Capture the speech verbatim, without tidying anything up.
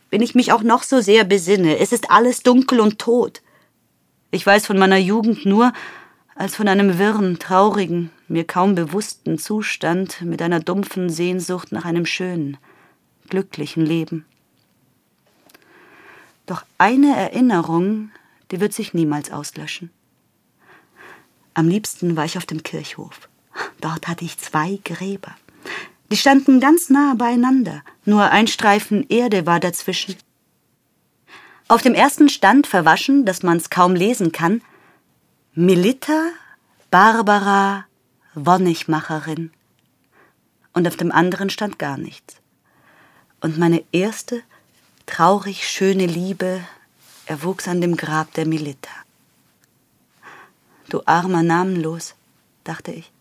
wenn ich mich auch noch so sehr besinne. Es ist alles dunkel und tot. Ich weiß von meiner Jugend nur als von einem wirren, traurigen, mir kaum bewussten Zustand mit einer dumpfen Sehnsucht nach einem schönen, glücklichen Leben. Doch eine Erinnerung, die wird sich niemals auslöschen. Am liebsten war ich auf dem Kirchhof. Dort hatte ich zwei Gräber. Die standen ganz nah beieinander, nur ein Streifen Erde war dazwischen. Auf dem ersten stand verwaschen, dass man's kaum lesen kann, Melitta Barbara Wonnigmacherin. Und auf dem anderen stand gar nichts. Und meine erste, traurig schöne Liebe erwuchs an dem Grab der Melitta. Du armer Namenlos, dachte ich.